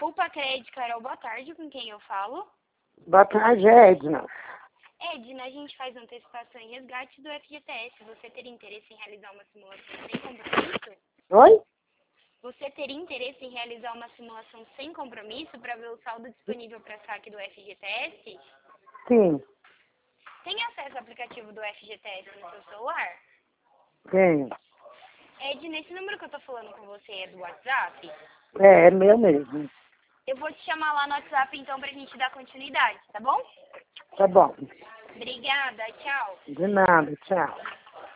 Culpa Crédito, Carol, boa tarde, com quem eu falo? Boa tarde, Edna. Edna, a gente faz antecipação e resgate do FGTS. Você teria interesse em realizar uma simulação sem compromisso? Oi? Você teria interesse em realizar uma simulação sem compromisso para ver o saldo disponível para saque do FGTS? Sim, Tem acesso ao aplicativo do FGTS no seu celular? tenho. Edna, esse número que eu tô falando com você é do WhatsApp? É meu mesmo. Eu vou te chamar lá no WhatsApp então pra gente dar continuidade, tá bom? Tá bom. Obrigada, tchau. De nada, tchau.